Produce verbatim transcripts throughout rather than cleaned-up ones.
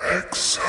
Exile.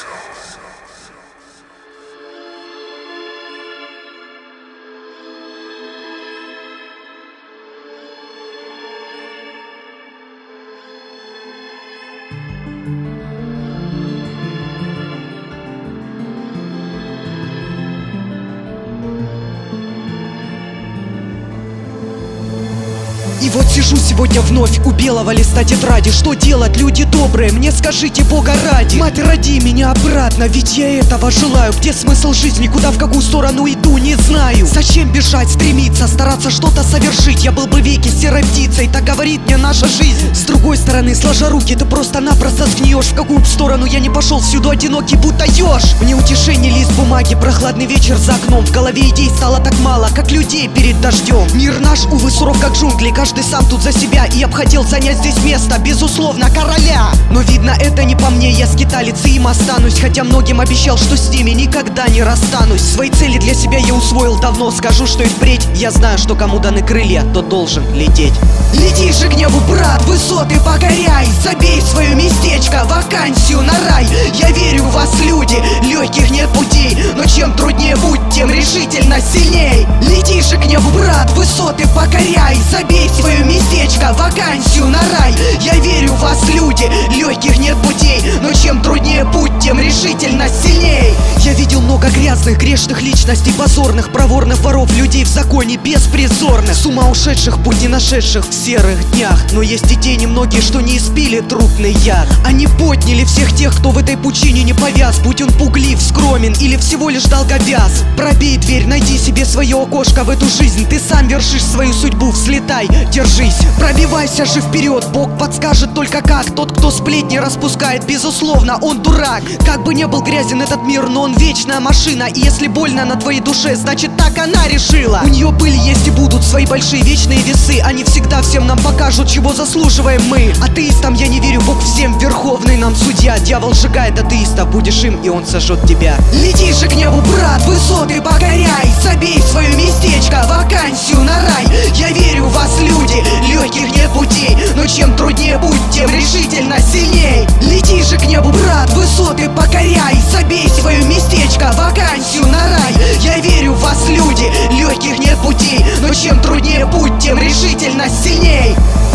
И вот сижу сегодня вновь у белого листа тетради. Что делать, люди добрые, мне скажите, Бога ради? Мать, роди меня обратно, ведь я этого желаю. Где смысл жизни, куда, в какую сторону иду, не знаю. Зачем бежать, стремиться, стараться что-то совершить? Я был бы веки серой птицей, так говорит мне наша жизнь. С другой стороны, сложа руки, ты просто-напросто сгниешь. В какую б сторону я не пошел, всюду одинокий, будто еж. Мне утешение лист бумаги, прохладный вечер за окном. В голове идей стало так мало, как людей перед дождем. Мир наш, увы, суров как джунгли, каждый сам тут за себя. И я б хотел занять здесь место, безусловно, короля. Но видно, это не по мне, я скиталец и им останусь. Хотя многим обещал, что с ними никогда не расстанусь. Свои цели для себя я усвоил давно. Скажу, что и впредь я знаю, что кому даны крылья, тот должен лететь. Лети же к небу, брат, высоты покоряй. Забей в свое местечко, вакансию на рай. Я верю в вас, люди, легких нет путей. Но чем труднее путь, тем решительно сильней. Лети же к небу, брат, высоты покоряй. Забей в свое местечко, вакансию на рай. Я верю в вас, люди, легких нет путей. Но чем труднее путь, тем решительно сильней. Я видел много грязных, грешных личностей, позорных, проворных воров, людей в законе беспризорных, с ума ушедших, путь не нашедших в серых днях. Но есть и те немногие, что не испили трупный яд. Они подняли всех тех, кто в этой пучине не повяз. Будь он пуглив, скромен или всего лишь долговяз. Пробей дверь, найди себе свое окошко в эту жизнь. Ты сам вершишь свою судьбу, взлетай, держись. Пробивайся же вперед, Бог подскажет только как. Тот, кто сплетни распускает, безусловно, он дурак. Как бы не был грязен этот мир, но он вечная машина. И если больно на твоей душе, значит так она решила. У нее были, есть и будут свои большие вечные весы. Они всегда всем нам покажут, чего заслуживаем мы. Атеистам я не верю, Бог всем верховный нам судья. Дьявол сжигает атеистов, будешь им, и он сожжет тебя. Лети же к небу, брат, высоты покоряй. Забей в свое местечко, вакансию на рай. Я верю в вас, люди, легких нет путей. Но чем труднее путь, тем решительно сильней. Лети же к небу, брат, высоты покоряй. Забей свое местечко, вакансию на рай. Я верю в вас, люди, легких нет путей. Но чем труднее путь, тем решительно сильней.